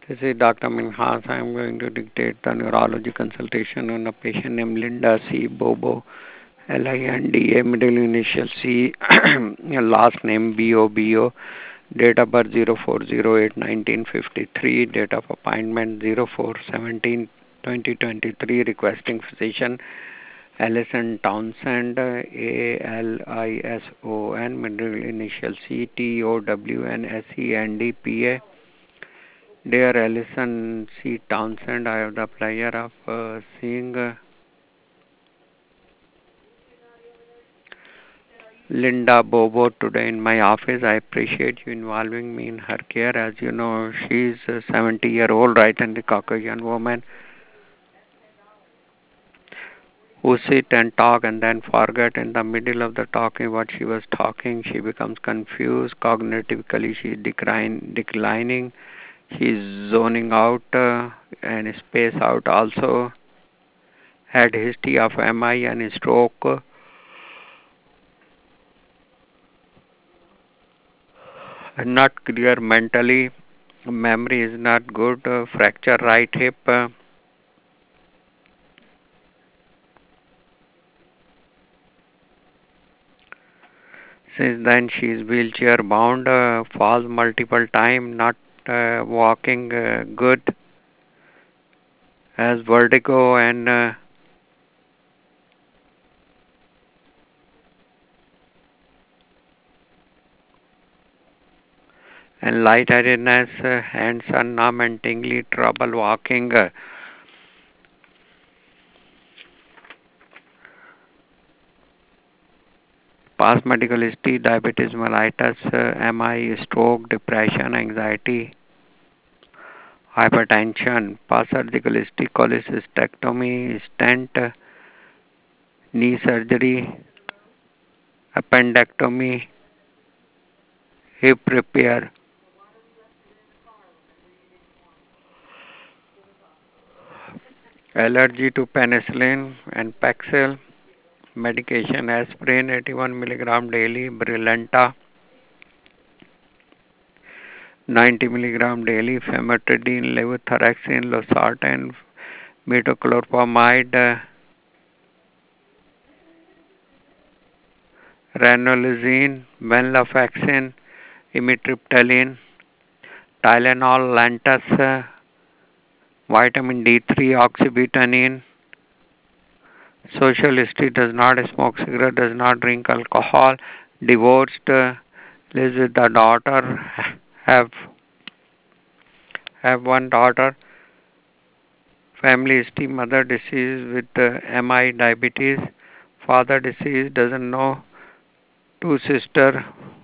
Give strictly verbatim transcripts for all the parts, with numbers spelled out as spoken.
This is Doctor Minhas. I am going to dictate the neurology consultation on a patient named Linda C. Bobo, L I N D A, middle initial C, last name B O B O, date of birth zero four zero eight nineteen fifty-three, date of appointment zero four seventeen twenty twenty-three, requesting physician Allison Townsend, A L I S O N, middle initial C, T O W N S E N D P A. Dear Allison C. Townsend, I have the pleasure of uh, seeing uh, Linda Bobo today in my office. I appreciate you involving me in her care. As you know, she is a seventy year old right and Caucasian woman who sit and talk and then forget in the middle of the talking what she was talking. She becomes confused. Cognitively, she is decline, declining. She is zoning out uh, and space out also. Had history of M I and stroke. Not clear mentally. Memory is not good. Uh, fracture right hip. Uh, since then she is wheelchair bound. Uh, falls multiple time. Not uh, walking uh, good. Has vertigo and uh, and lightheadedness. Uh, hands are numb and tingly. Trouble walking. Uh, past medical history: diabetes mellitus, uh, M I, stroke, depression, anxiety, hypertension. Past surgical history: cholecystectomy, stent, uh, knee surgery, appendectomy, hip repair, allergy to penicillin and Paxil, medication aspirin eighty-one milligram daily, Brilinta ninety milligram daily, famotidine, levothyroxine, losartan, metoclopramide, ranolazine, venlafaxine, amitriptyline, Tylenol, Lantus, vitamin D three, oxybutynin. Social history: does not smoke cigarette, does not drink alcohol, divorced, uh, lives with the daughter, have have one daughter. Family history: mother deceased with uh, M I, diabetes, father deceased, doesn't know, two sister,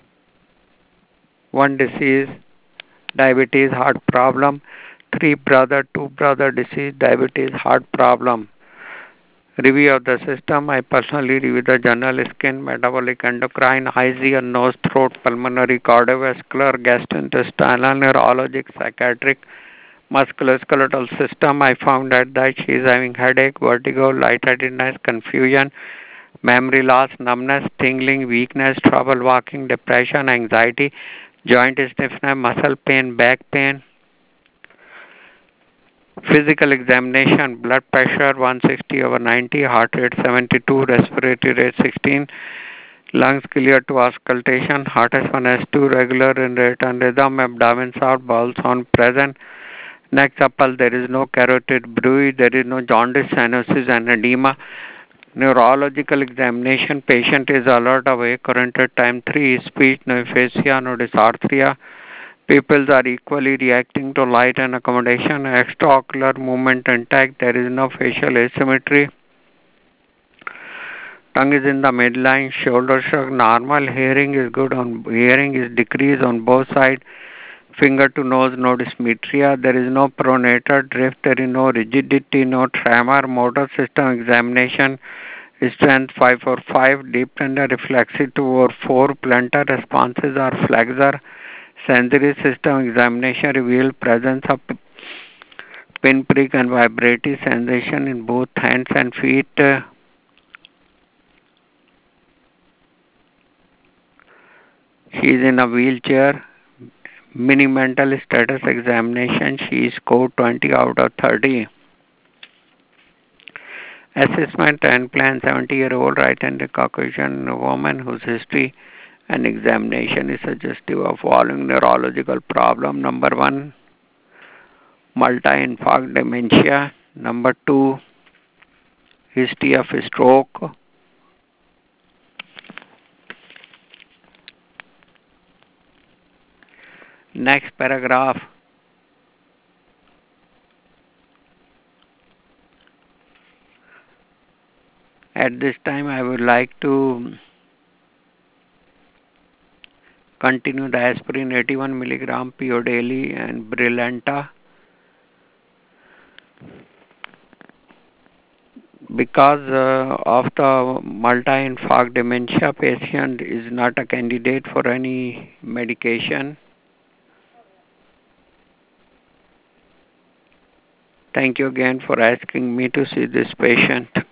one deceased, diabetes, heart problem, three brother, two brother deceased, diabetes, heart problem. Review of the system: I personally review the general skin, metabolic, endocrine, eyes, ear, nose, throat, pulmonary, cardiovascular, gastrointestinal, neurologic, psychiatric, musculoskeletal system. I found out that she is having headache, vertigo, lightheadedness, confusion, memory loss, numbness, tingling, weakness, trouble walking, depression, anxiety, joint stiffness, muscle pain, back pain. Physical examination: blood pressure one sixty over ninety, heart rate seventy-two, respiratory rate sixteen, lungs clear to auscultation, heart S one S two regular in rate and rhythm, abdomen soft, bowel sound present. Next upper, there is no carotid bruit, there is no jaundice, cyanosis and edema. Neurological examination: patient is alert, awake, current at time three, speech, no aphasia, no dysarthria. Pupils are equally reacting to light and accommodation. Extraocular movement intact. There is no facial asymmetry. Tongue is in the midline. Shoulder shrug normal. Hearing is good on hearing is decreased on both sides. Finger to nose, no dysmetria. There is no pronator drift. There is no rigidity, no tremor. Motor system examination. Strength five four five. Deep tender reflexive two over four. Plantar responses are flexor. Sensory system examination revealed presence of pinprick and vibratory sensation in both hands and feet. She is in a wheelchair. Mini mental status examination, she scored twenty out of thirty. Assessment and plan, seventy-year-old right-handed Caucasian woman whose history and examination is suggestive of following neurological problem. Number one, multi-infarct dementia. Number two, history of stroke. Next paragraph. At this time, I would like to continue the aspirin eighty-one milligram P O daily and Brilinta. Because uh, of the multi-infarct dementia, patient is not a candidate for any medication. Thank you again for asking me to see this patient.